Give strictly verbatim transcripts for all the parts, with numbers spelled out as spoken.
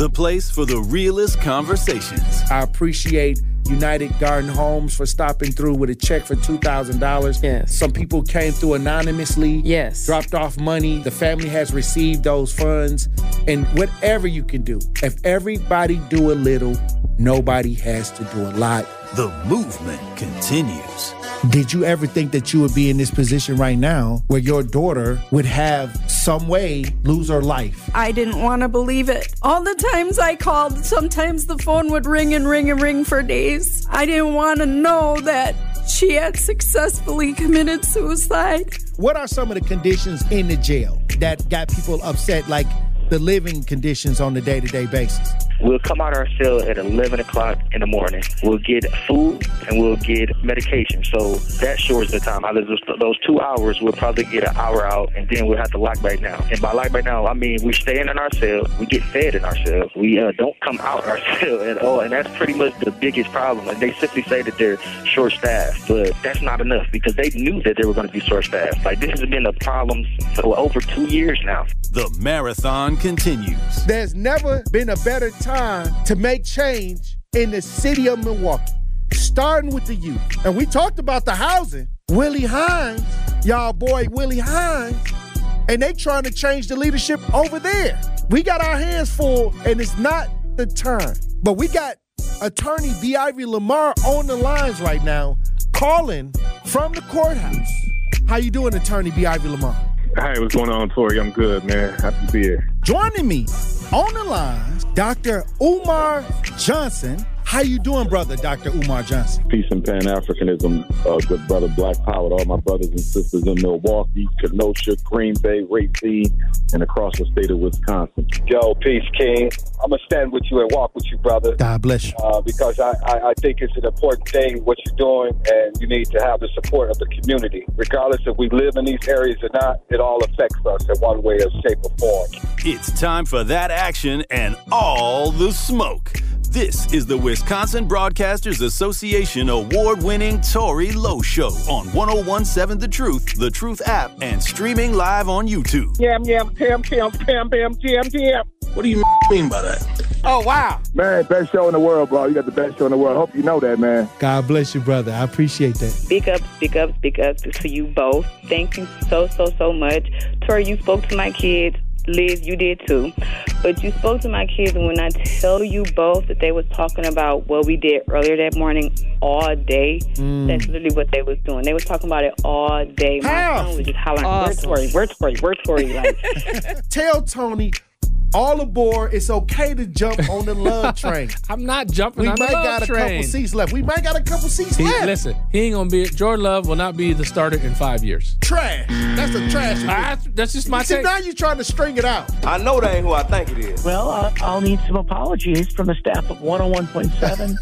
the place for the realest conversations. I appreciate United Garden Homes for stopping through with a check for two thousand dollars. Yes. Some people came through anonymously. Yes. Dropped off money. The family has received those funds. And whatever you can do, if everybody do a little, nobody has to do a lot. The movement continues. Did you ever think that you would be in this position right now where your daughter would have some way lose her life? I didn't want to believe it. All the times I called, sometimes the phone would ring and ring and ring for days. I didn't want to know that she had successfully committed suicide. What are some of the conditions in the jail that got people upset, like the living conditions on a day-to-day basis? We'll come out our cell at eleven o'clock in the morning. We'll get food and we'll get medication. So that shortens the time. Out of those, those two hours, we'll probably get an hour out, and then we'll have to lock back down. And by lock back down, I mean we're staying in our cell. We get fed in our cell. We uh, don't come out our cell at all, and that's pretty much the biggest problem. And they simply say that they're short-staffed, but that's not enough because they knew that they were going to be short-staffed. Like, this has been a problem for over two years now. The marathon continues. There's never been a better time to make change in the city of Milwaukee, starting with the youth. And we talked about the housing. Willie Hines, y'all boy Willie Hines, and they trying to change the leadership over there. We got our hands full, and it's not the time. But we got attorney B. Ivy Lamar on the lines right now, calling from the courthouse. How you doing, attorney B. Ivy Lamar? Hey, what's going on, Tori? I'm good, man. Happy to be here. Joining me on the line, Doctor Umar Johnson. How you doing, brother, Doctor Umar Johnson? Peace and Pan-Africanism, uh, good brother, Black Power, to all my brothers and sisters in Milwaukee, Kenosha, Green Bay, Racine, and across the state of Wisconsin. Yo, peace, King. I'm going to stand with you and walk with you, brother. God bless you. Uh, because I, I, I think it's an important thing, what you're doing, and you need to have the support of the community. Regardless if we live in these areas or not, it all affects us in one way or shape or form. It's time for that action and all the smoke. This is the Wisconsin Broadcasters Association award-winning Tori Lowe Show on one oh one point seven The Truth, The Truth app, and streaming live on YouTube. Yam, yam, pam, pam, pam, pam, jam, jam. What do you mean by that? Oh, wow. Man, best show in the world, bro. You got the best show in the world. Hope you know that, man. God bless you, brother. I appreciate that. Speak up, speak up, speak up to you both. Thank you so, so, so much. Tori, you spoke to my kids. Liz, you did too. But you spoke to my kids, and when I tell you both that they was talking about what we did earlier that morning all day, mm. that's literally what they was doing. They was talking about it all day. My How? son was just hollering, Awesome. where's Tori, where's Tori, where's Tori? Like, tell Tony, all aboard, it's okay to jump on the love train. I'm not jumping we on the love train. We might got a couple seats left. We might got a couple seats he, left. Listen, he ain't going to be, Jordan Love will not be the starter in five years. Trash. That's a trash. I, that's just my See, take. now you're trying to string it out. I know that ain't who I think it is. Well, uh, I'll need some apologies from the staff of one oh one point seven.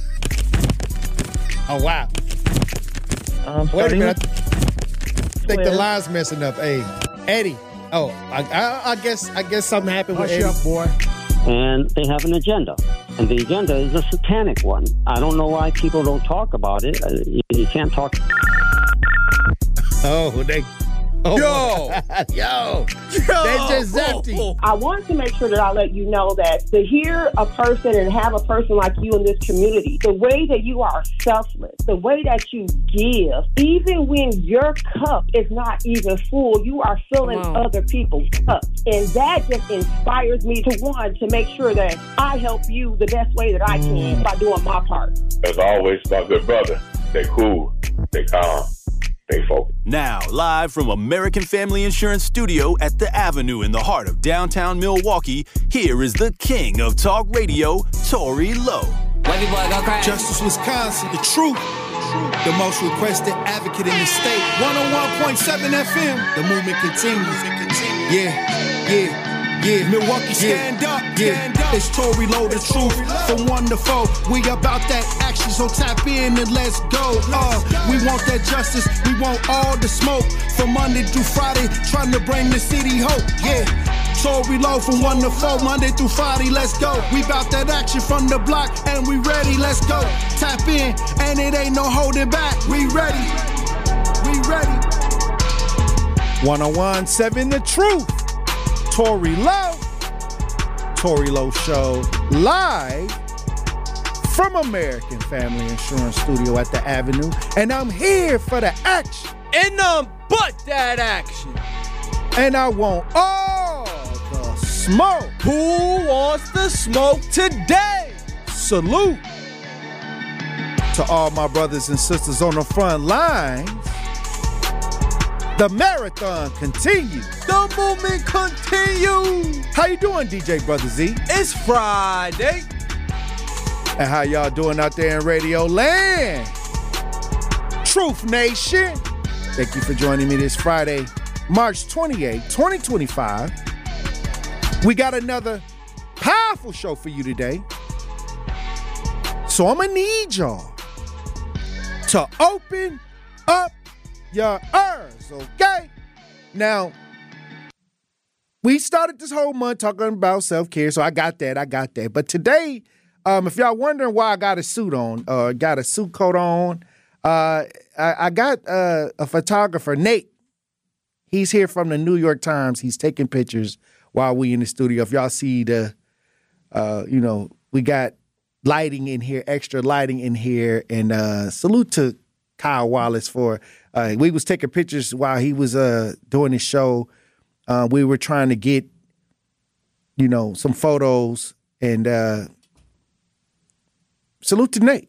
Oh, wow. Um, Wait a minute. I think the line's messing up. Hey, Eddie. Oh, I, I, I guess I guess something happened with Eddie. Hush up, boy. And they have an agenda. And the agenda is a satanic one. I don't know why people don't talk about it. You, you can't talk. Oh, they... Oh, yo, yo, yo, they just zapped you. I wanted to make sure that I let you know that to hear a person and have a person like you in this community, the way that you are selfless, the way that you give, even when your cup is not even full, you are filling other people's cups. And that just inspires me to, one, to make sure that I help you the best way that I can mm. by doing my part. As always, my good brother, stay cool, stay calm. Now, live from American Family Insurance Studio at The Avenue in the heart of downtown Milwaukee, here is the king of talk radio, Tori Lowe. Wavy boy, go crazy. Justice Wisconsin, the truth, the most requested advocate in the state. one oh one point seven F M, the movement continues. Yeah, yeah. Yeah, Milwaukee, stand yeah. up, stand yeah. up. It's Tori Lowe, the truth, from one to four. We about that action, so tap in and let's go. Uh, we want that justice, we want all the smoke. From Monday through Friday, trying to bring the city hope. Yeah, Tori Lowe from one to four, Monday through Friday, let's go. We about that action from the block, and we ready, let's go. Tap in, and it ain't no holding back. We ready, we ready. one oh one point seven The Truth. Tori Lowe, Tori Lowe Show, live from American Family Insurance Studio at the Avenue, and I'm here for the action. And none but that action. And I want all the smoke. Who wants the smoke today? Salute to all my brothers and sisters on the front lines. The marathon continues. The movement continues. How you doing, D J Brother Z? It's Friday. And how y'all doing out there in Radio Land? Truth Nation. Thank you for joining me this Friday, March twenty-eighth, twenty twenty-five. We got another powerful show for you today. So I'm gonna need y'all to open up your ears, okay? Now, we started this whole month talking about self-care, so I got that, I got that. But today, um, if y'all wondering why I got a suit on, uh, got a suit coat on, uh, I, I got uh, a photographer, Nate. He's here from the New York Times. He's taking pictures while we in the studio. If y'all see the, uh, you know, we got lighting in here, extra lighting in here, and uh, salute to Kyle Wallace for, uh, we was taking pictures while he was uh, doing his show. Uh, we were trying to get, you know, some photos, and uh, salute to Nate.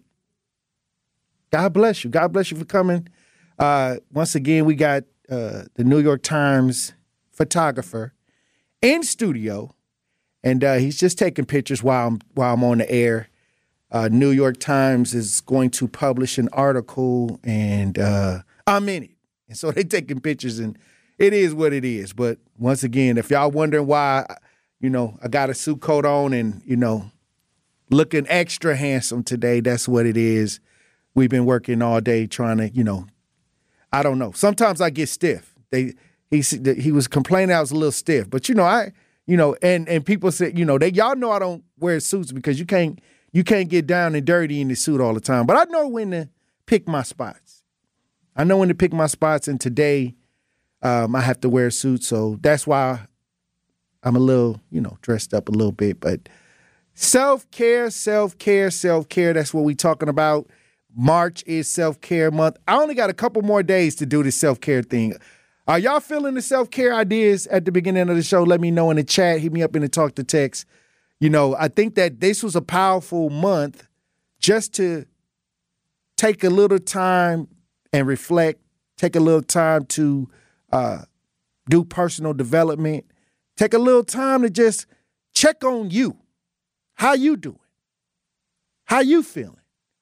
God bless you. God bless you for coming. Uh, once again, we got uh, the New York Times photographer in studio, and uh, he's just taking pictures while I'm while I'm on the air. Uh, New York Times is going to publish an article, and uh, I'm in it. And so they're taking pictures, and it is what it is. But once again, if y'all wondering why, you know, I got a suit coat on and, you know, looking extra handsome today, that's what it is. We've been working all day trying to, you know, I don't know. Sometimes I get stiff. They he he was complaining I was a little stiff, but you know I you know and and people say, you know, they y'all know I don't wear suits because you can't you can't get down and dirty in the suit all the time. But I know when to pick my spots. I know when to pick my spots, and today um, I have to wear a suit, so that's why I'm a little, you know, dressed up a little bit. But self-care, self-care, self-care. That's what we're talking about. March is self-care month. I only got a couple more days to do this self-care thing. Are y'all feeling the self-care ideas at the beginning of the show? Let me know in the chat. Hit me up in the talk to text. You know, I think that this was a powerful month just to take a little time and reflect, take a little time to uh, do personal development, take a little time to just check on you. How you doing? How you feeling?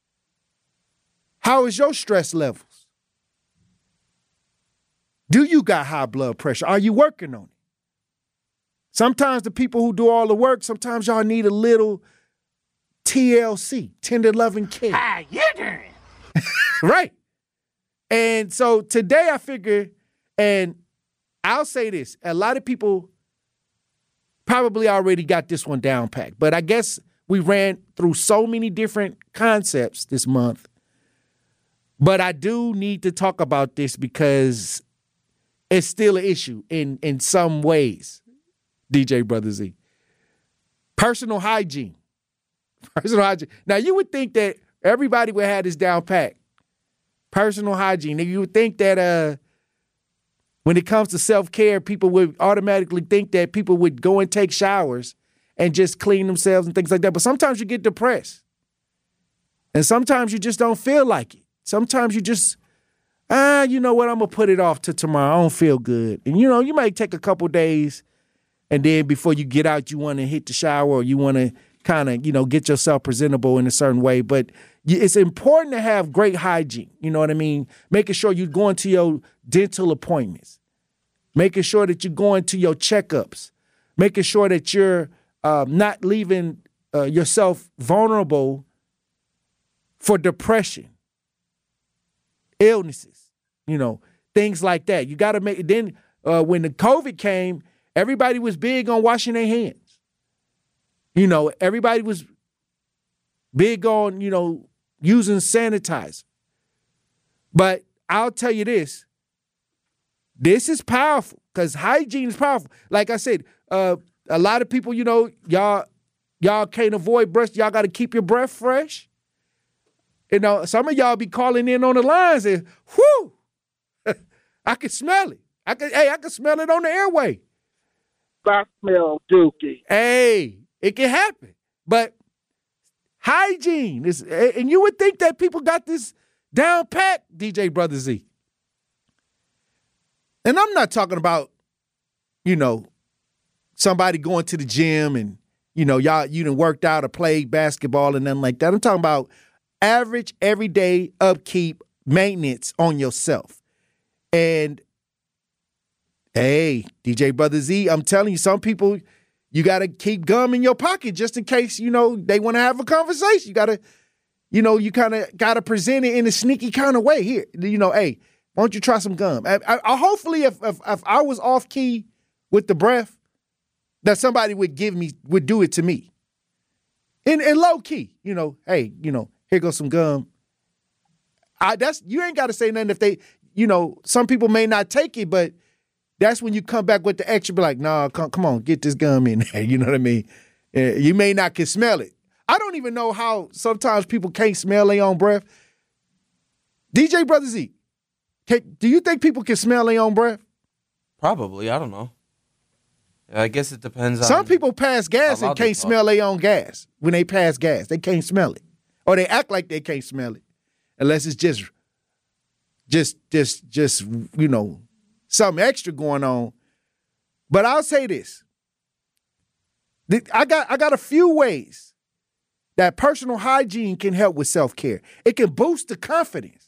How is your stress levels? Do you got high blood pressure? Are you working on it? Sometimes the people who do all the work, sometimes y'all need a little T L C, tender loving care. How you doing? Right. And so today I figure, and I'll say this, a lot of people probably already got this one down packed, but I guess we ran through so many different concepts this month. But I do need to talk about this because it's still an issue in, in some ways, D J Brother Z. Personal hygiene. Personal hygiene. Now, you would think that everybody would have this down pat. Personal hygiene. You would think that uh, when it comes to self-care, people would automatically think that people would go and take showers and just clean themselves and things like that. But sometimes you get depressed. And sometimes you just don't feel like it. Sometimes you just, ah, you know what, I'm going to put it off to tomorrow. I don't feel good. And, you know, you might take a couple days, and then before you get out, you want to hit the shower or you want to kind of, you know, get yourself presentable in a certain way. But it's important to have great hygiene, you know what I mean? Making sure you're going to your dental appointments, making sure that you're going to your checkups, making sure that you're uh, not leaving uh, yourself vulnerable for depression, illnesses, you know, things like that. You got to make, then uh, when the COVID came, everybody was big on washing their hands. You know, everybody was big on, you know, using sanitizer. But I'll tell you this, this is powerful because hygiene is powerful. Like I said, uh, a lot of people, you know, y'all Y'all can't avoid breath. Y'all got to keep your breath fresh. You know, some of y'all be calling in on the lines and, whoo, I can smell it. I can, hey, I can smell it on the airway. I smell dookie. Hey, it can happen. But hygiene is, and you would think that people got this down pat, D J Brother Z. And I'm not talking about, you know, somebody going to the gym and, you know, y'all, you done worked out or played basketball and nothing like that. I'm talking about average, everyday upkeep, maintenance on yourself. And, hey, D J Brother Z, I'm telling you, some people, you got to keep gum in your pocket just in case, you know, they want to have a conversation. You got to, you know, you kind of got to present it in a sneaky kind of way. Here, you know, hey, why don't you try some gum? I, I, I hopefully, if, if if I was off key with the breath, that somebody would give me, would do it to me. In, in low key, you know, hey, you know, here goes some gum. I, that's, you ain't got to say nothing if they, you know, some people may not take it, but that's when you come back with the extra, be like, nah, come, come on, get this gum in there. You know what I mean? Uh, you may not can smell it. I don't even know how sometimes people can't smell their own breath. D J Brother Z, can, do you think people can smell their own breath? Probably. I don't know. I guess it depends on. Some people pass gas and can't smell their own gas. When they pass gas, they can't smell it. Or they act like they can't smell it. Unless it's just, just, just, just, you know, something extra going on. But I'll say this. I got, I got a few ways that personal hygiene can help with self-care. It can boost the confidence.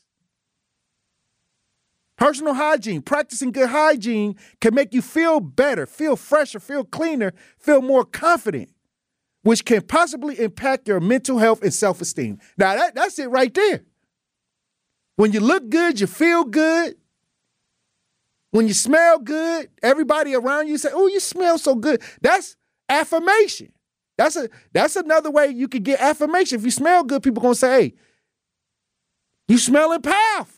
Personal hygiene, practicing good hygiene can make you feel better, feel fresher, feel cleaner, feel more confident, which can possibly impact your mental health and self-esteem. Now, that, that's it right there. When you look good, you feel good. When you smell good, everybody around you say, oh, you smell so good. That's affirmation. That's a that's another way you could get affirmation. If you smell good, people going to say, hey, you smelling powerful.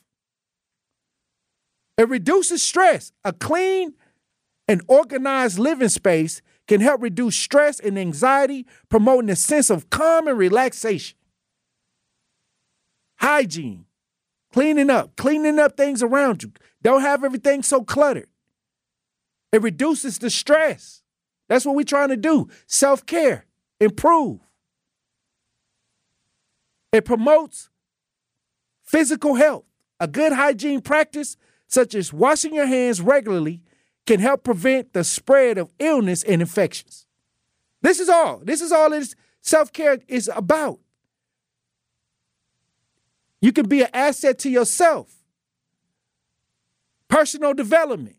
It reduces stress. A clean and organized living space can help reduce stress and anxiety, promoting a sense of calm and relaxation. Hygiene, cleaning up, cleaning up things around you. Don't have everything so cluttered. It reduces the stress. That's what we're trying to do. Self-care, improve. It promotes physical health. A good hygiene practice, such as washing your hands regularly, can help prevent the spread of illness and infections. This is all. This is all this self-care is about. You can be an asset to yourself. Personal development.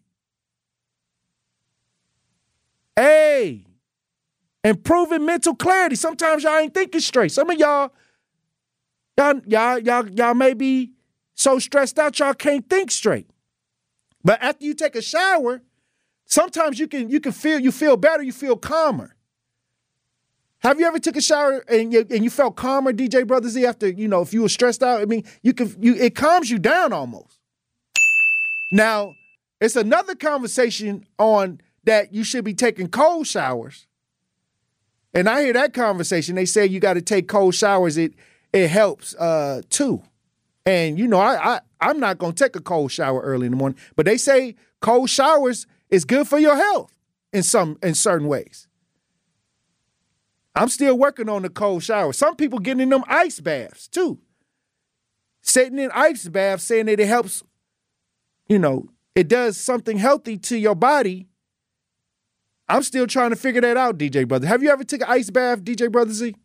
Hey, improving mental clarity. Sometimes y'all ain't thinking straight. Some of y'all, y'all, y'all, y'all, y'all may be so stressed out y'all can't think straight. But after you take a shower, sometimes you can you can feel you feel better, you feel calmer. Have you ever took a shower and you, and you felt calmer, D J Brother Z, after, you know, if you were stressed out? I mean, you can you it calms you down almost. Now, it's another conversation on that you should be taking cold showers. And I hear that conversation. They say you got to take cold showers. It it helps uh, too. And, you know, I, I, I'm not going to take a cold shower early in the morning. But they say cold showers is good for your health in some in certain ways. I'm still working on the cold shower. Some people getting in them ice baths, too. Sitting in ice baths, saying that it helps, you know, it does something healthy to your body. I'm still trying to figure that out, D J Brother. Have you ever took an ice bath, D J Brother Z?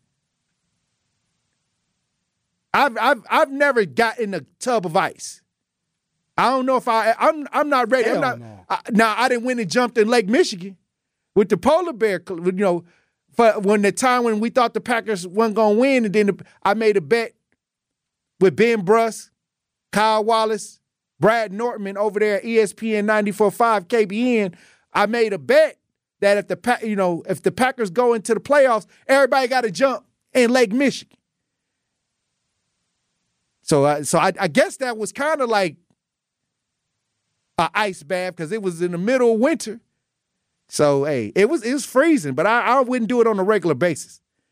I've I've I've never got in a tub of ice. I don't know if I I'm I'm not ready. Hell I'm not. no. I, now I didn't went and jumped in Lake Michigan with the polar bear. You know, for when the time when we thought the Packers weren't gonna win, and then the, I made a bet with Ben Bruss, Kyle Wallace, Brad Nortman over there at E S P N ninety-four point five K B N. I made a bet that if the you know if the Packers go into the playoffs, everybody got to jump in Lake Michigan. So, uh, so I, I guess that was kind of like an ice bath because it was in the middle of winter. So, hey, it was it was freezing, but I, I wouldn't do it on a regular basis.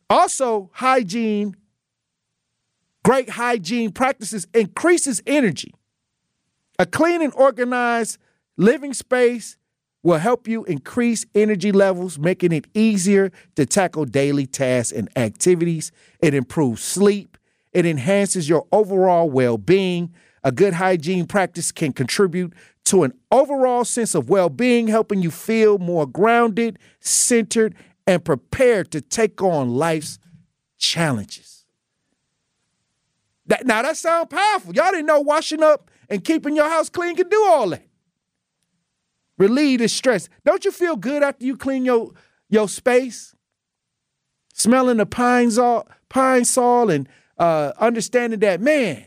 Also, hygiene, great hygiene practices increases energy. A clean and organized living space will help you increase energy levels, making it easier to tackle daily tasks and activities. It improves sleep. It enhances your overall well-being. A good hygiene practice can contribute to an overall sense of well-being, helping you feel more grounded, centered, and prepared to take on life's challenges. That, now, that sounds powerful. Y'all didn't know washing up and keeping your house clean can do all that. Relieve the stress. Don't you feel good after you clean your, your space? Smelling the pine sol, pine sol and uh, understanding that, man,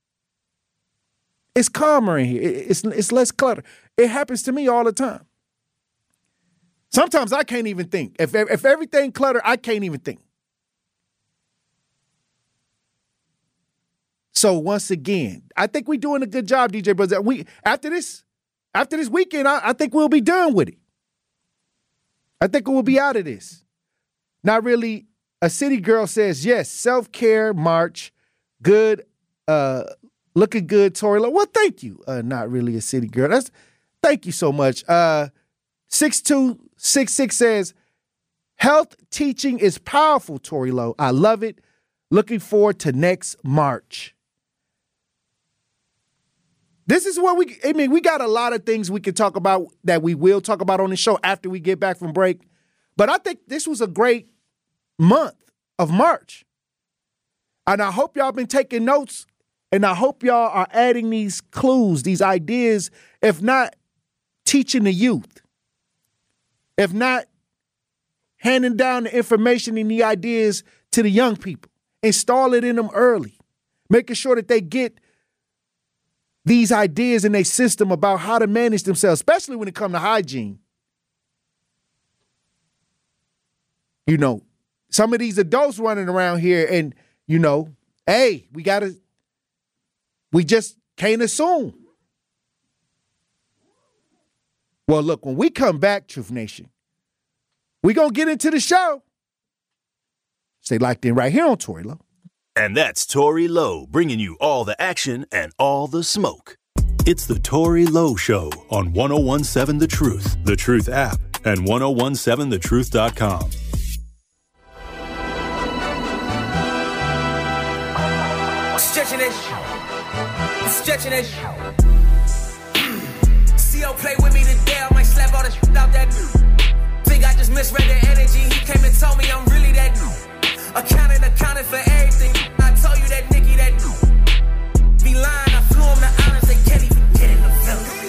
it's calmer in here. It's, it's less clutter. It happens to me all the time. Sometimes I can't even think. If, if everything cluttered, I can't even think. So once again, I think we're doing a good job, D J Brothers. We after this, after this weekend, I, I think we'll be done with it. I think we'll be out of this. Not really. A city girl says yes. Self-care march, good, uh, looking good, Tory. Well, thank you. Uh, not really a city girl. That's thank you so much. Uh, six two six six says health teaching is powerful, Tory Lowe. I love it. Looking forward to next March. This is what we, I mean, we got a lot of things we can talk about that we will talk about on the show after we get back from break. But I think this was a great month of March. And I hope y'all been taking notes, and I hope y'all are adding these clues, these ideas, if not teaching the youth, if not handing down the information and the ideas to the young people. Install it in them early, making sure that they get these ideas in their system about how to manage themselves, especially when it comes to hygiene. You know, some of these adults running around here and, you know, hey, we got to, we just can't assume. Well, look, when we come back, Truth Nation, we're going to get into the show. Stay locked in right here on Tory Lowe. And that's Tory Lowe, bringing you all the action and all the smoke. It's the Tory Lowe Show on one oh one seven The Truth, The Truth app, and ten seventeen the truth dot com. Stretching it. Stretching it. C O play with me today, I might slap all the shit out that dude. Think I just misread the energy. He came and told me I'm really that dude. Accounting, accounting for everything. I told you that Nicky that dude. Be lying, I flew him to honors, they can't even get in the feeling.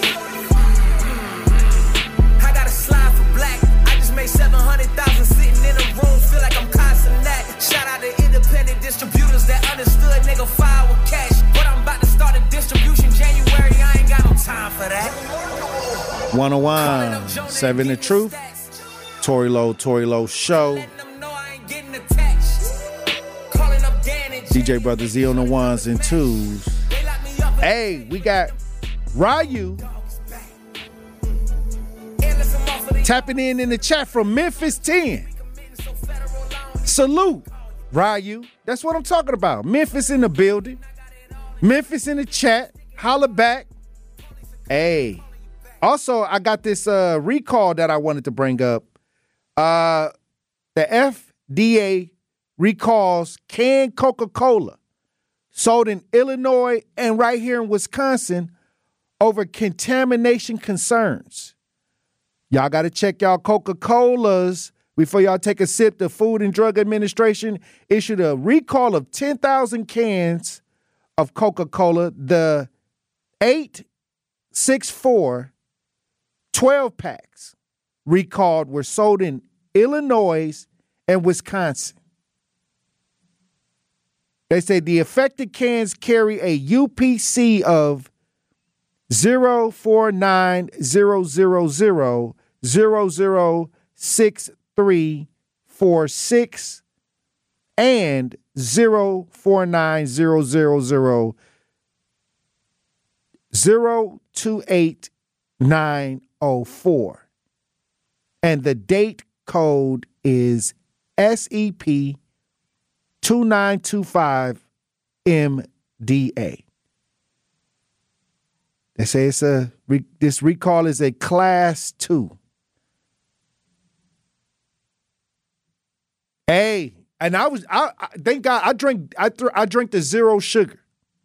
I got a slide for black. I just made seven hundred thousand sitting in a room. Feel like I'm constant that. Shout out to independent distributors that understood nigga file with cash. But I'm about to start a distribution January. I ain't got no time for that. one oh one seven The Truth. Tory Lowe, Tory Lowe Show. D J Brother Z on the ones and twos. Hey, we got Ryu tapping in in the chat from Memphis ten. Salute, Ryu. That's what I'm talking about. Memphis in the building. Memphis in the chat. Holla back. Hey. Also, I got this uh, recall that I wanted to bring up. Uh, the F D A recalls canned Coca-Cola sold in Illinois and right here in Wisconsin over contamination concerns. Y'all got to check y'all Coca-Colas before y'all take a sip. The Food and Drug Administration issued a recall of ten thousand cans of Coca-Cola. The eight sixty-four twelve packs recalled were sold in Illinois and Wisconsin. They say the affected cans carry a U P C of zero four nine zero zero zero zero zero six three four six and zero four nine zero zero zero zero two eight nine zero four. And the date code is S E P two nine two five M D A. They say it's a this recall is a class two. Hey, and I was I, I thank God I drink I th- I drink the zero sugar.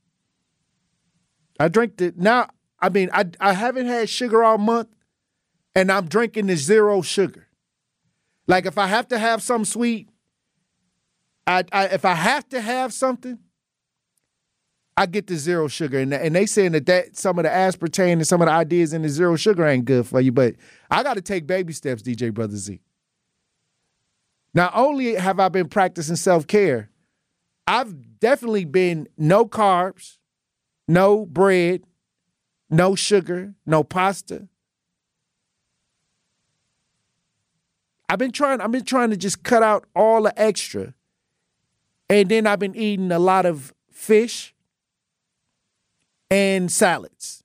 I drink the now. I mean I I haven't had sugar all month, and I'm drinking the zero sugar. Like if I have to have something sweet, I, I if I have to have something, I get the zero sugar. And, and they saying that, that some of the aspartame and some of the ideas in the zero sugar ain't good for you, but I got to take baby steps, D J Brother Z. Not only have I been practicing self-care, I've definitely been no carbs, no bread, no sugar, no pasta. I've been trying, I've been trying to just cut out all the extra. And then I've been eating a lot of fish and salads.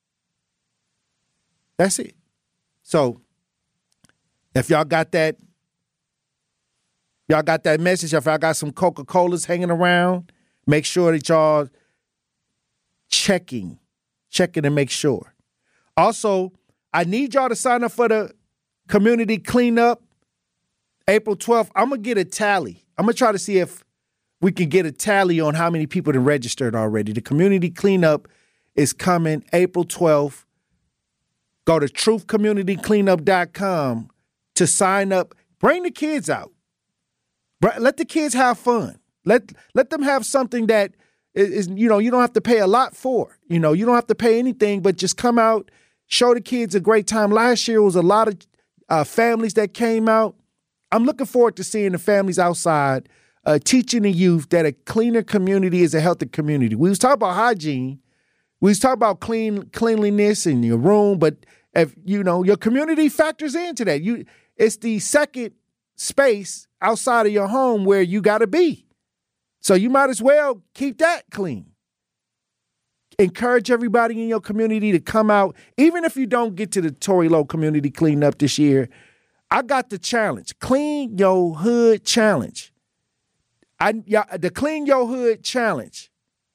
That's it. So if y'all got that, y'all got that message, if y'all got some Coca-Colas hanging around, make sure that y'all checking, checking to make sure. Also, I need y'all to sign up for the community cleanup April twelfth. I'm going to get a tally. I'm going to try to see if we can get a tally on how many people have registered already. The community cleanup is coming April twelfth. Go to truth community cleanup dot com to sign up. Bring the kids out. Let the kids have fun. Let let them have something that is, you know, you don't have to pay a lot for. You know, you don't have to pay anything, but just come out, show the kids a great time. Last year was a lot of uh, families that came out. I'm looking forward to seeing the families outside, uh, teaching the youth that a cleaner community is a healthy community. We was talking about hygiene. We was talking about clean cleanliness in your room, but if you know your community factors into that, you it's the second space outside of your home where you got to be. So you might as well keep that clean. Encourage everybody in your community to come out, even if you don't get to the Tory Lowe community cleanup this year. I got the challenge, Clean Your Hood Challenge. I yeah, the Clean Your Hood Challenge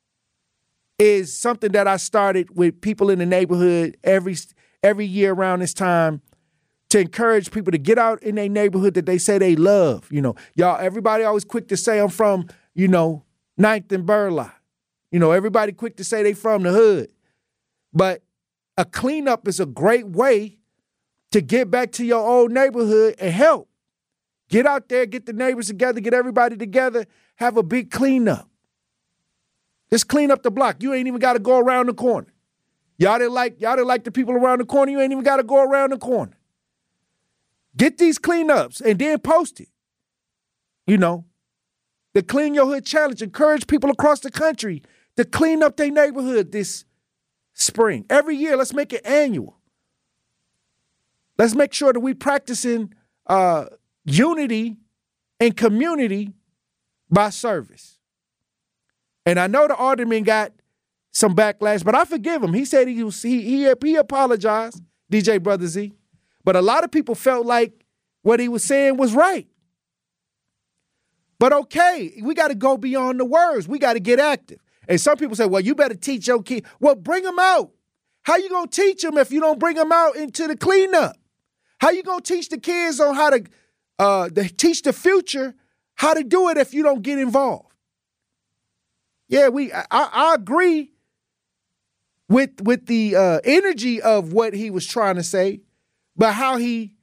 is something that I started with people in the neighborhood every every year around this time to encourage people to get out in their neighborhood that they say they love. You know, y'all, everybody always quick to say I'm from, you know, Ninth and Burlock. You know, everybody quick to say they from the hood. But a cleanup is a great way to get back to your old neighborhood and help. Get out there, get the neighbors together, get everybody together, have a big cleanup. Just clean up the block. You ain't even got to go around the corner. Y'all didn't like, y'all didn't like the people around the corner. You ain't even got to go around the corner. Get these cleanups and then post it. You know, the Clean Your Hood Challenge. Encourage people across the country to clean up their neighborhood this spring. Every year, let's make it annual. Let's make sure that we practicing uh, unity and community by service. And I know the alderman got some backlash, but I forgive him. He said he was, he he, he apologized, D J Brother Z. But a lot of people felt like what he was saying was right. But okay, we got to go beyond the words. We got to get active. And some people say, well, you better teach your kid. Well, bring them out. How you going to teach them if you don't bring them out into the cleanup? How you going to teach the kids on how to uh, the, teach the future how to do it if you don't get involved? Yeah, we. I, I agree with, with the uh, energy of what he was trying to say, but how he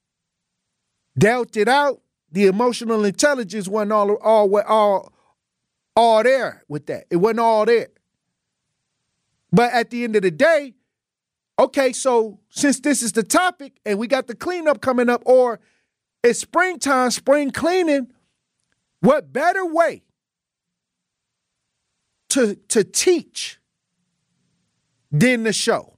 dealt it out, the emotional intelligence wasn't all, all, all, all there with that. It wasn't all there. But at the end of the day, okay, so since this is the topic and we got the cleanup coming up, or it's springtime, spring cleaning, what better way to, to teach than the show?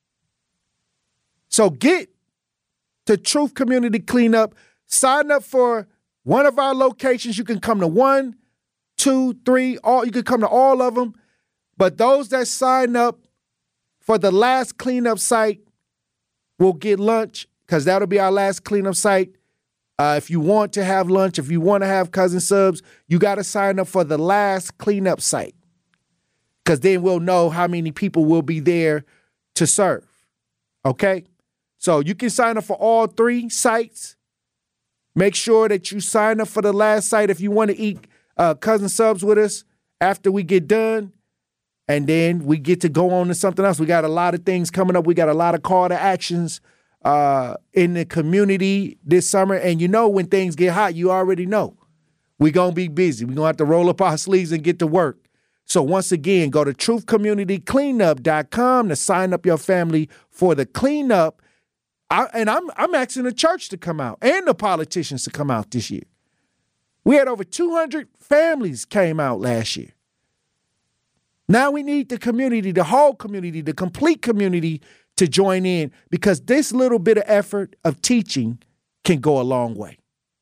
So get to Truth Community Cleanup. Sign up for one of our locations. You can come to one, two, three, all. You can come to all of them. But those that sign up for the last cleanup site will get lunch, because that'll be our last cleanup site Uh, if you want to have lunch, if you want to have cousin subs, you got to sign up for the last cleanup site, because then we'll know how many people will be there to serve. Okay? So you can sign up for all three sites. Make sure that you sign up for the last site if you want to eat uh, cousin subs with us after we get done. And then we get to go on to something else. We got a lot of things coming up. We got a lot of call to actions uh, in the community this summer. And you know, when things get hot, you already know we're going to be busy. We're going to have to roll up our sleeves and get to work. So once again, go to truth community cleanup dot com to sign up your family for the cleanup. I, and I'm I'm asking the church to come out and the politicians to come out this year. We had over two hundred families came out last year. Now we need the community, the whole community, the complete community to join in, because this little bit of effort of teaching can go a long way.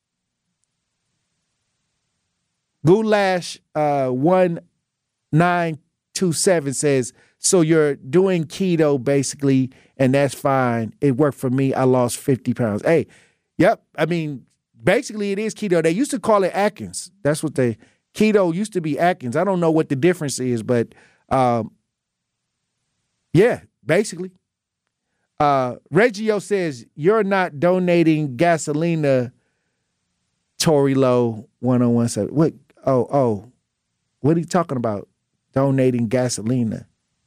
Goulash uh, one nine two seven says, so you're doing keto basically, and that's fine. It worked for me. I lost fifty pounds. Hey, yep. I mean, basically it is keto. They used to call it Atkins. That's what they, keto used to be Atkins. I don't know what the difference is, but um, yeah, basically. Uh, Reggio says, you're not donating gasolina, Tory Lowe one oh one seven. What? Oh, oh. What are you talking about? Donating gasolina.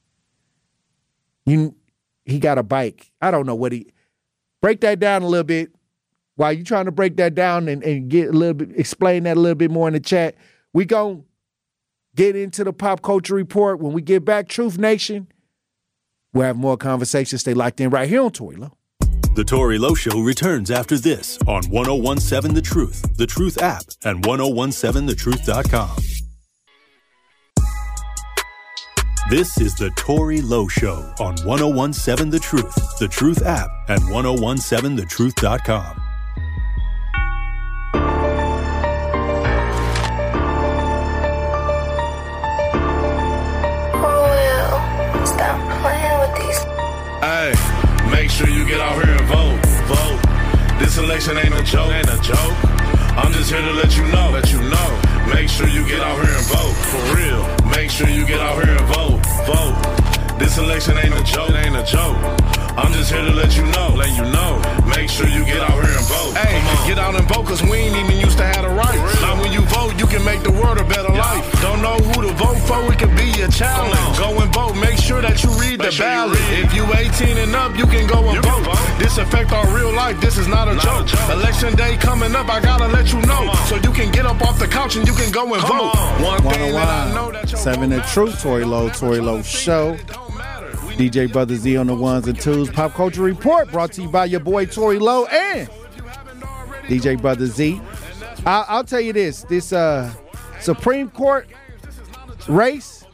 You, he got a bike. I don't know what he, break that down a little bit. While you trying to break that down and, and get a little bit, explain that a little bit more in the chat, we gonna get into the pop culture report. When we get back, Truth Nation, we'll have more conversations. Stay locked in right here on Tory Lowe. The Tory Lowe Show returns after this on one oh one seven The Truth, The Truth app, and ten seventeen the truth dot com. This is the Tory Lowe Show on ten seventeen The Truth, The Truth app, and ten seventeen the truth dot com. Hey, make sure you get out here and vote. Vote. This election ain't a joke. Ain't a joke. I'm just here to let you know. Let you know. Make sure you get out here and vote. For real. Make sure you get out here and vote. Vote. This election ain't a joke. It ain't a joke. I'm just here to let you know. Let you know. Make sure you get out here and vote. Hey, get out and vote, cause we ain't even used to have the right. Now when you vote, you can make the world a better life. Don't know who to vote for, it can be your challenge. Go and vote, make sure that you read the ballot. If you eighteen and up, you can go and vote. This affect our real life, this is not a joke. Election day coming up, I gotta let you know. So you can get up off the couch and you can go and vote. One thing that I know that Seven The Truth, Tory Lowe, Tory Lowe Show. D J Brother Z on the ones and twos. Pop Culture Report brought to you by your boy Tory Lowe and D J Brother Z. I'll, I'll tell you this: this uh, Supreme Court race.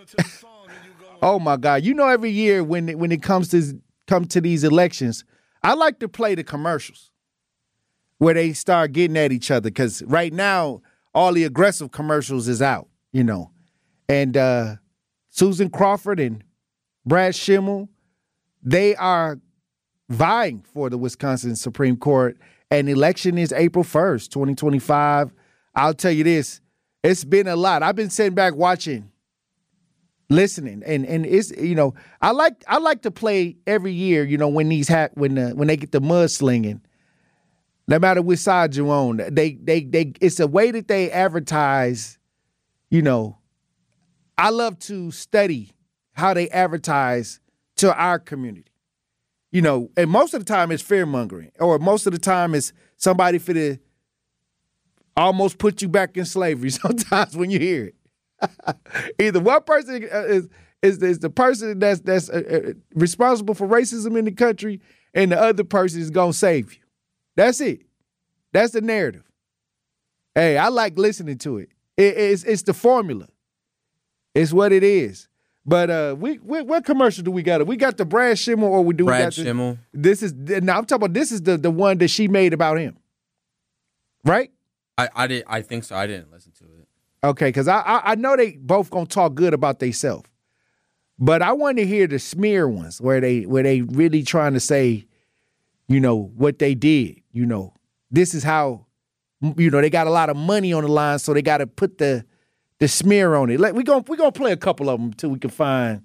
Oh my God! You know, every year when it, when it comes to come to these elections, I like to play the commercials where they start getting at each other, because right now all the aggressive commercials is out, you know, and uh, Susan Crawford and Brad Schimmel, they are vying for the Wisconsin Supreme Court, and election is April first, twenty twenty-five. I'll tell you this, it's been a lot. I've been sitting back watching, listening, and and it's, you know, I like I like to play every year, you know, when these ha- when the, when they get the mudslinging, no matter which side you're on, they they they it's a way that they advertise, you know. I love to study how they advertise to our community. You know, and most of the time it's fear-mongering, or most of the time it's somebody for the almost put you back in slavery sometimes when you hear it. Either one person is, is, is the person that's, that's uh, responsible for racism in the country, and the other person is going to save you. That's it. That's the narrative. Hey, I like listening to it. it it's, it's the formula. It's what it is. But uh, we, we what commercial do we got? We got the Brad Schimmel, or we do Brad we got the, Schimmel. This is now I'm talking about. This is the, the one that she made about him, right? I I did I think so. I didn't listen to it. Okay, because I, I I know they both gonna talk good about themselves, but I want to hear the smear ones where they where they really trying to say, you know, what they did, you know, this is how, you know, they got a lot of money on the line, so they got to put the the smear on it. Like, we're going we gonna play a couple of them until we can find.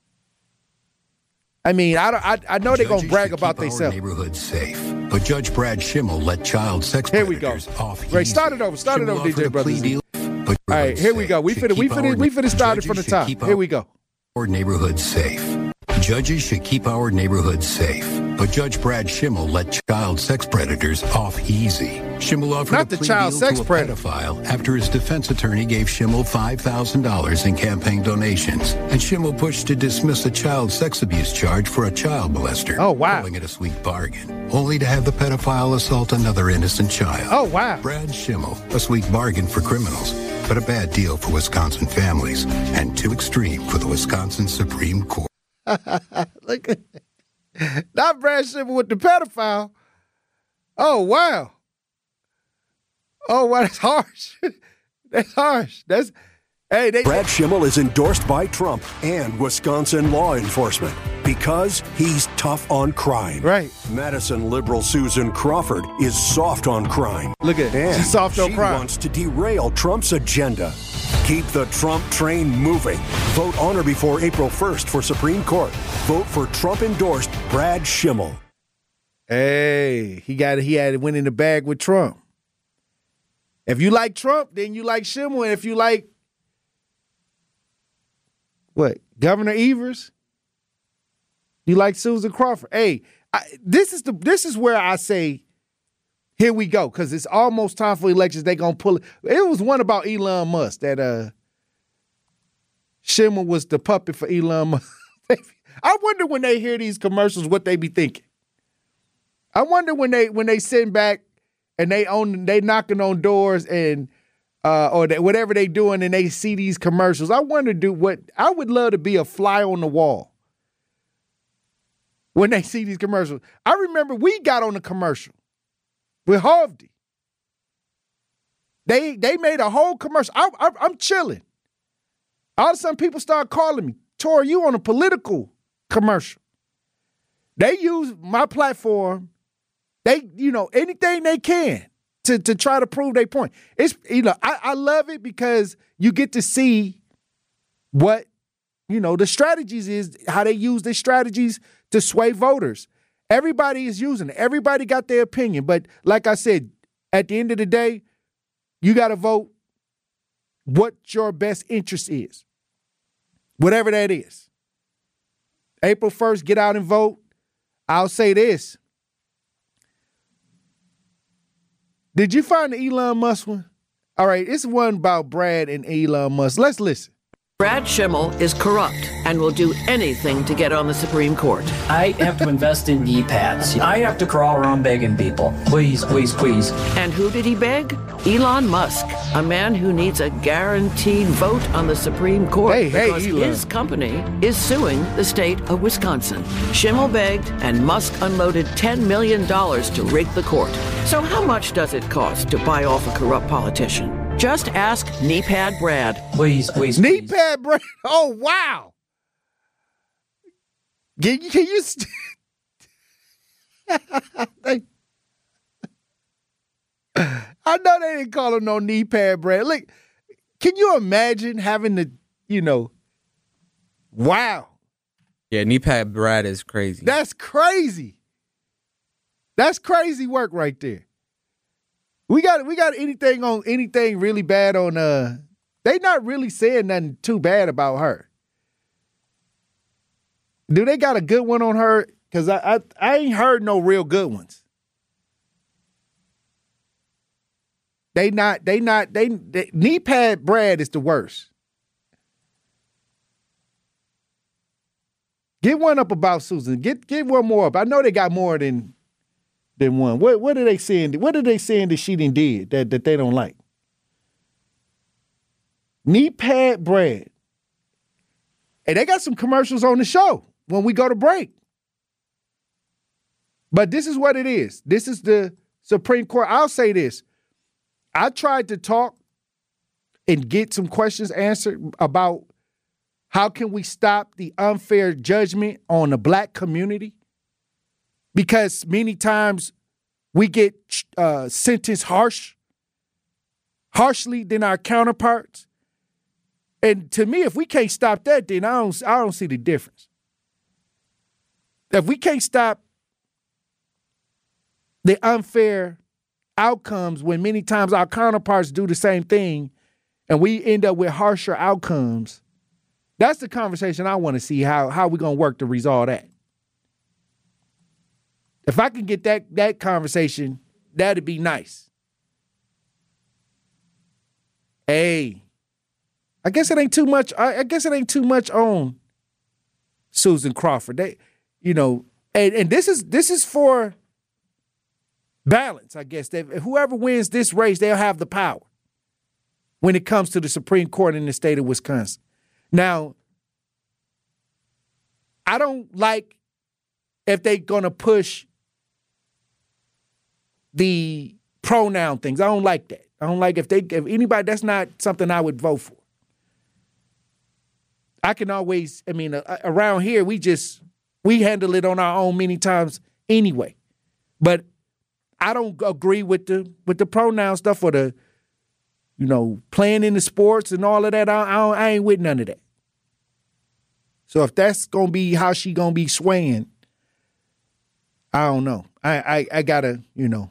I mean, I, don't, I, I know they're going to brag about themselves. Neighborhood safe. But Judge Brad Schimmel let child sex Here we go. off Right, start it over. Start it over, D J Brothers. All right, here we go. We finna, we finna, we finna start it from the top. Here we go. Our neighborhood safe. Judges should keep our neighborhoods safe. But Judge Brad Schimmel let child sex predators off easy. Schimmel offered Not a the plea child deal sex to a predator. pedophile after his defense attorney gave Schimmel five thousand dollars in campaign donations. And Schimmel pushed to dismiss a child sex abuse charge for a child molester. Oh, wow. Calling it a sweet bargain. Only to have the pedophile assault another innocent child. Oh, wow. Brad Schimmel, a sweet bargain for criminals, but a bad deal for Wisconsin families, and too extreme for the Wisconsin Supreme Court. Look at not Brad Schimmel with the pedophile. Oh, wow. Oh, wow, that's harsh. That's harsh. That's hey. They, Brad Schimmel is endorsed by Trump and Wisconsin law enforcement because he's tough on crime. Right. Madison liberal Susan Crawford is soft on crime. Look at and she's soft on she crime. wants to derail Trump's agenda. Keep the Trump train moving. Vote on or before April first for Supreme Court. Vote for Trump-endorsed Brad Schimmel. Hey, he got he had it went in the bag with Trump. If you like Trump, then you like Schimmel. And if you like what Governor Evers, you like Susan Crawford. Hey, I, this is the this is where I say, here we go, because it's almost time for elections. They gonna pull it. It was one about Elon Musk that uh Schimmel was the puppet for Elon Musk. I wonder when they hear these commercials what they be thinking. I wonder when they when they sitting back and they own they knocking on doors and uh, or they, whatever they doing and they see these commercials. I wonder do what I would love to be a fly on the wall when they see these commercials. I remember we got on the commercial with Harvey. They they made a whole commercial. I, I, I'm chilling. All of a sudden, people start calling me, Tori, you on a political commercial. They use my platform. They, you know, anything they can to, to try to prove their point. It's, you know, I, I love it because you get to see what, you know, the strategies is, how they use their strategies to sway voters. Everybody is using it. Everybody got their opinion. But like I said, at the end of the day, you got to vote what your best interest is. Whatever that is. April first, get out and vote. I'll say this. Did you find the Elon Musk one? All right, it's one about Brad and Elon Musk. Let's listen. Brad Schimmel is corrupt and will do anything to get on the Supreme Court. I have to invest in knee pads. I have to crawl around begging people. Please, please, please. And who did he beg? Elon Musk, a man who needs a guaranteed vote on the Supreme Court hey, because hey, his company is suing the state of Wisconsin. Schimmel begged and Musk unloaded ten million dollars to rig the court. So how much does it cost to buy off a corrupt politician? Just ask Kneepad Brad. Please, please, please. Kneepad Brad. Oh, wow. Can, can you... St- I know they didn't call him no Kneepad Brad. Look, can you imagine having to, you know... Wow. Yeah, Kneepad Brad is crazy. That's crazy. That's crazy work right there. We got we got anything on anything really bad on uh they not really saying nothing too bad about her. Do they got a good one on her? Cause I I, I ain't heard no real good ones. They not they not they, they Kneepad Brad is the worst. Get one up about Susan. Get get one more up. I know they got more than than one. What what are they saying? What are they saying that she didn't did that, that they don't like? Kneepad Brad. And they got some commercials on the show when we go to break. But this is what it is. This is the Supreme Court. I'll say this. I tried to talk and get some questions answered about how can we stop the unfair judgment on the black community? Because many times we get uh, sentenced harsh, harshly than our counterparts. And to me, if we can't stop that, then I don't, I don't see the difference. If we can't stop the unfair outcomes when many times our counterparts do the same thing and we end up with harsher outcomes, that's the conversation I want to see, how, how we're going to work to resolve that. If I can get that that conversation, that'd be nice. Hey, I guess it ain't too much. I, I guess it ain't too much on Susan Crawford. They, you know, and, and this is this is for balance, I guess. That whoever wins this race, they'll have the power when it comes to the Supreme Court in the state of Wisconsin. Now, I don't like if they're gonna push the pronoun things. I don't like that. I don't like if they if anybody, that's not something I would vote for. I can always, I mean, uh, around here, we just, we handle it on our own many times anyway. But I don't agree with the with the pronoun stuff or the, you know, playing in the sports and all of that. I, I, don't, I ain't with none of that. So if that's going to be how she going to be swaying, I don't know. I, I, I got to, you know,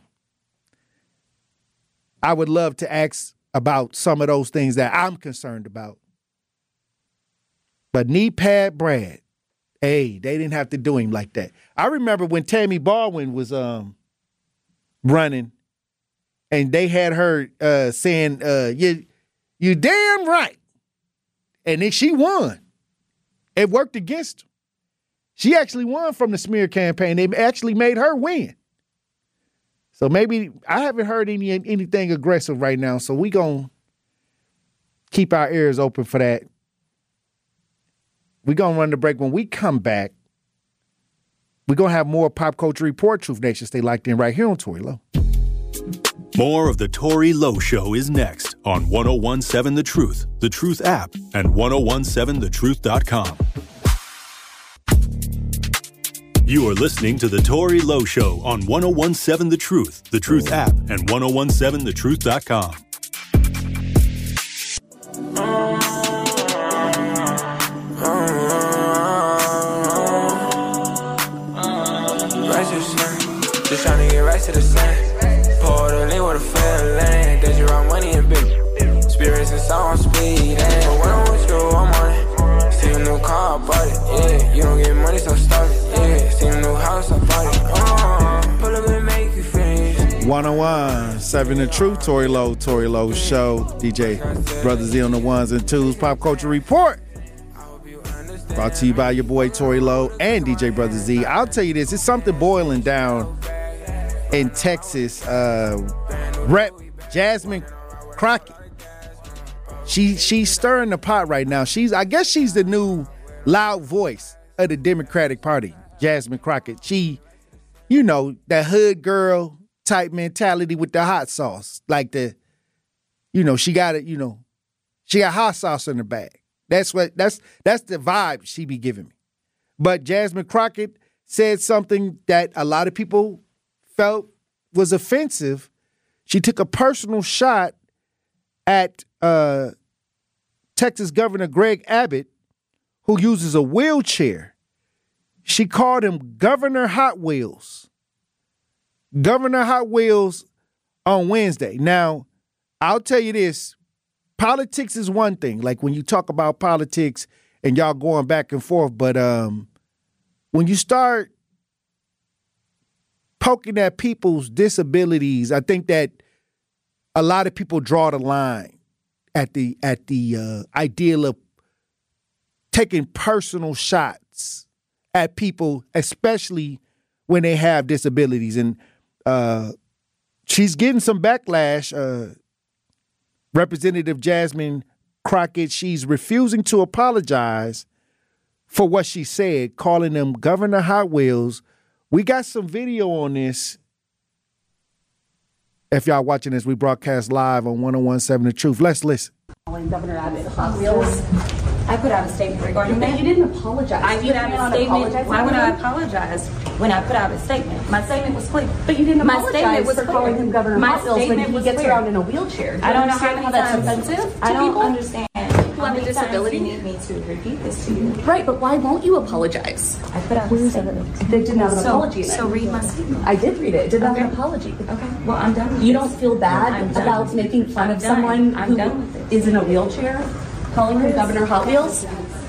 I would love to ask about some of those things that I'm concerned about. But knee pad Brad, hey, they didn't have to do him like that. I remember when Tammy Baldwin was um, running, and they had her uh, saying, uh, "You, you damn right," and then she won. It worked against her. She actually won from the smear campaign. They actually made her win. So maybe I haven't heard any anything aggressive right now. So we gonna keep our ears open for that. We're going to run the break. When we come back, we're going to have more Pop Culture Report, Truth Nation Stay Locked In right here on Tory Lowe. More of the Tory Lowe Show is next on one oh one seven The Truth, The Truth app, and ten seventeen the truth dot com. You are listening to the Tory Lowe Show on ten seventeen The Truth, The Truth app, and ten seventeen the truth dot com. Just tryna get right to the sand. Pour the lane with a fair lane. That you run money and big spirits and sound speed. But when I'm with you, I'm on it. See a new car, I bought it. Yeah, you don't get money, so start it. Yeah, see a new house, I bought it. Uh, pull up and make you freeze. ten seventeen The Truth, Tory Lowe, Tory Lowe Show. D J Brother Z on the ones and twos. Pop Culture Report. Brought to you by your boy Tory Lowe and D J Brother Z. I'll tell you this, it's something boiling down in Texas. Uh, Rep Jasmine Crockett. She she's stirring the pot right now. She's I guess she's the new loud voice of the Democratic Party. Jasmine Crockett. She, you know, that hood girl type mentality with the hot sauce. Like the, you know, she got it, you know, she got hot sauce in her bag. That's what that's that's the vibe she be giving me. But Jasmine Crockett said something that a lot of people felt was offensive. She took a personal shot at uh, Texas Governor Greg Abbott, who uses a wheelchair. She called him Governor Hot Wheels. Governor Hot Wheels on Wednesday. Now, I'll tell you this. Politics is one thing, like when you talk about politics and y'all going back and forth, but um, when you start poking at people's disabilities, I think that a lot of people draw the line at the at the uh, ideal of taking personal shots at people, especially when they have disabilities. And uh, she's getting some backlash. Uh, Representative Jasmine Crockett, she's refusing to apologize for what she said, calling them Governor Hot Wheels. We got some video on this. If y'all watching this, we broadcast live on ten seventeen The Truth. Let's listen. Calling Governor Abbott Hot Wheels. I put out a statement regarding that. You didn't apologize. I put out a statement. Why would I apologize when I put out a statement? My statement was clear. But you didn't My apologize statement was for clear. calling him Governor My Hot Wheels when statement he was gets clear. around in a wheelchair. I don't know how understand many that's times- offensive to I don't people? understand. People How with many disability times need me to repeat this to you. Right, but why won't you apologize? I put out a statement. They didn't have an So- apology in it. so read my statement. I did read it. It didn't Okay. have an apology. Okay, well, I'm done with You this. don't feel bad I'm done. about making fun I'm of done. someone I'm who done with is in a wheelchair, calling him Governor Hot Wheels?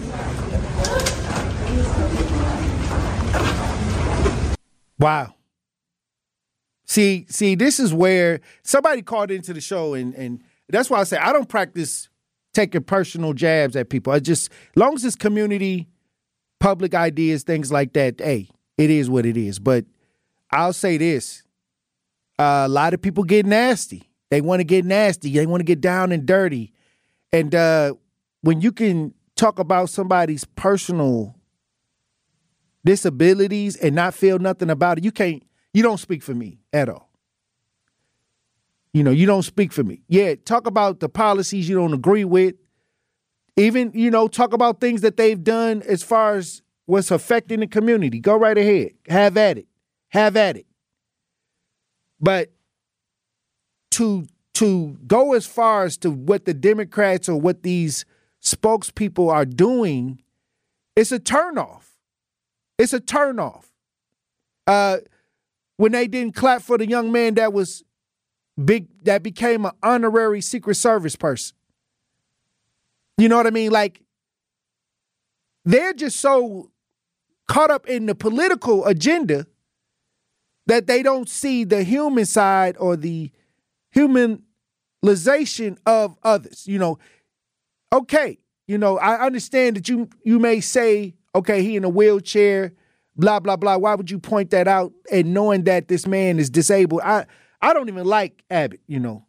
Wow. See, see, this is where somebody called into the show, and and that's why I say I don't practice taking personal jabs at people. I just, as long as it's community, public ideas, things like that, hey, it is what it is. But I'll say this. Uh, a lot of people get nasty. They want to get nasty. They want to get down and dirty. And uh, when you can talk about somebody's personal disabilities and not feel nothing about it, you can't, you don't speak for me at all. You know, you don't speak for me. Yeah, talk about the policies you don't agree with. Even, you know, talk about things that they've done as far as what's affecting the community. Go right ahead. Have at it. Have at it. But to to go as far as to what the Democrats or what these spokespeople are doing, it's a turnoff. It's a turnoff. Uh, when they didn't clap for the young man that was big, that became an honorary Secret Service person. You know what I mean? Like, they're just so caught up in the political agenda that they don't see the human side or the humanization of others. You know, okay, you know, I understand that you you may say, okay, he in a wheelchair, blah, blah, blah. Why would you point that out? And knowing that this man is disabled, I, I don't even like Abbott, you know.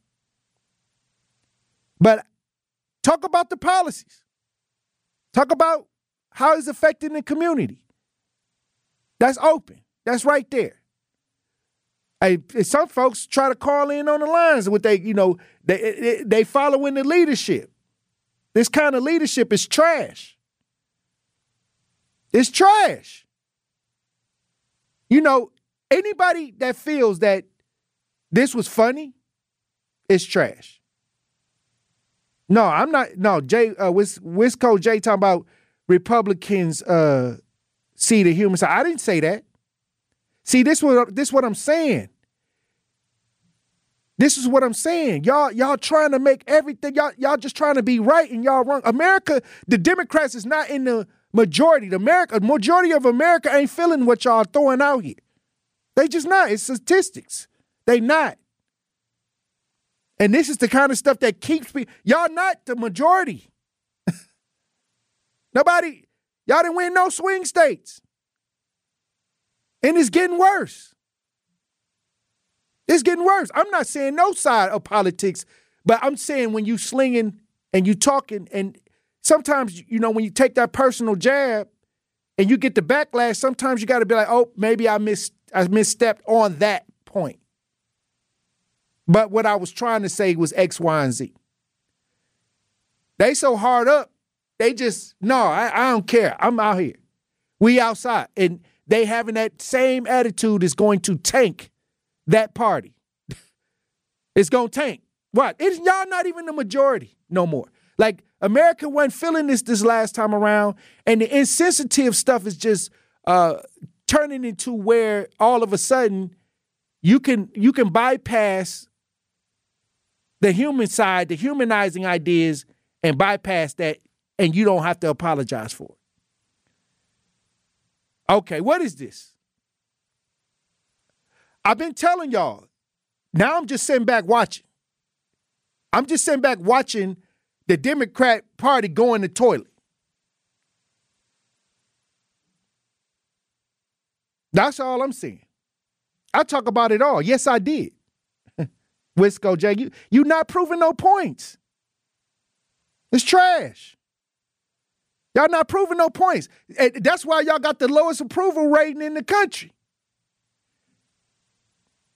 But talk about the policies. Talk about how it's affecting the community. That's open. That's right there. Hey, some folks try to call in on the lines with they, you know, they they following the leadership. This kind of leadership is trash. It's trash. You know, anybody that feels that this was funny is trash. No, I'm not. No, Jay, uh, Wis, Wisco Jay talking about Republicans uh, see the human side. I didn't say that. See, this what this what I'm saying. This is what I'm saying. Y'all, y'all trying to make everything. Y'all, y'all just trying to be right and y'all wrong. America, the Democrats is not in the majority. The America, majority of America ain't feeling what y'all throwing out here. They just not. It's statistics. They not. And this is the kind of stuff that keeps me. Y'all not the majority. Nobody, y'all didn't win no swing states. And it's getting worse. It's getting worse. I'm not saying no side of politics, but I'm saying when you slinging and you talking, and sometimes, you know, when you take that personal jab and you get the backlash, sometimes you got to be like, oh, maybe I missed, I misstepped on that point. But what I was trying to say was X, Y, and Z. They so hard up, they just, no, I, I don't care. I'm out here. We outside. And they having that same attitude is going to tank that party. It's going to tank. What? It's, y'all not even the majority no more. Like, America wasn't feeling this this last time around, and the insensitive stuff is just uh, turning into where all of a sudden you can you can bypass the human side, the humanizing ideas, and bypass that, and you don't have to apologize for it. Okay, what is this? I've been telling y'all. Now I'm just sitting back watching. I'm just sitting back watching the Democrat Party go in the toilet. That's all I'm saying. I talk about it all. Yes, I did. Wisco J, you you not proving no points. It's trash. Y'all not proving no points. And that's why y'all got the lowest approval rating in the country.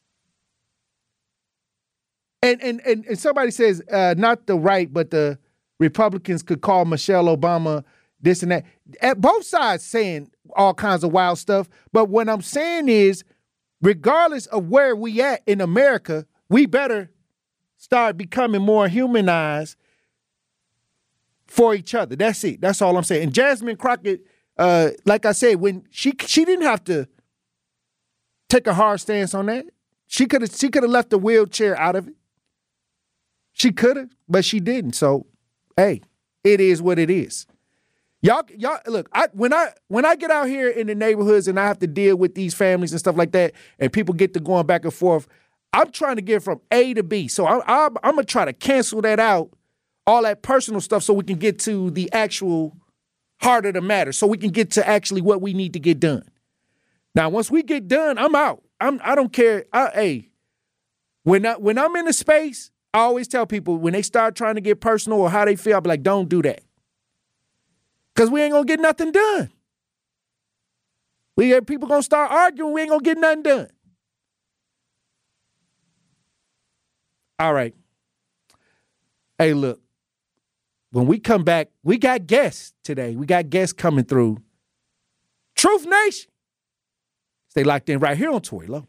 And and and, and somebody says uh, not the right, but the Republicans could call Michelle Obama this and that. At both sides saying all kinds of wild stuff. But what I'm saying is, regardless of where we at in America, we better start becoming more humanized for each other. That's it. That's all I'm saying. And Jasmine Crockett, uh, like I said, when she she didn't have to take a hard stance on that. She could have she could have left the wheelchair out of it. She could have, but she didn't. So, hey, it is what it is. Y'all, y'all, look. I when I when I get out here in the neighborhoods and I have to deal with these families and stuff like that, and people get to going back and forth, I'm trying to get from A to B. So I, I, I'm gonna try to cancel that out, all that personal stuff, so we can get to the actual heart of the matter. So we can get to actually what we need to get done. Now, once we get done, I'm out. I'm. I don't care. I, hey, when I, when I'm in a space, I always tell people when they start trying to get personal or how they feel, I'll be like, don't do that, because we ain't gonna get nothing done. We have people gonna start arguing. We ain't gonna get nothing done. All right. Hey, look. When we come back, we got guests today. We got guests coming through. Truth Nation. Stay locked in right here on Tory Lowe.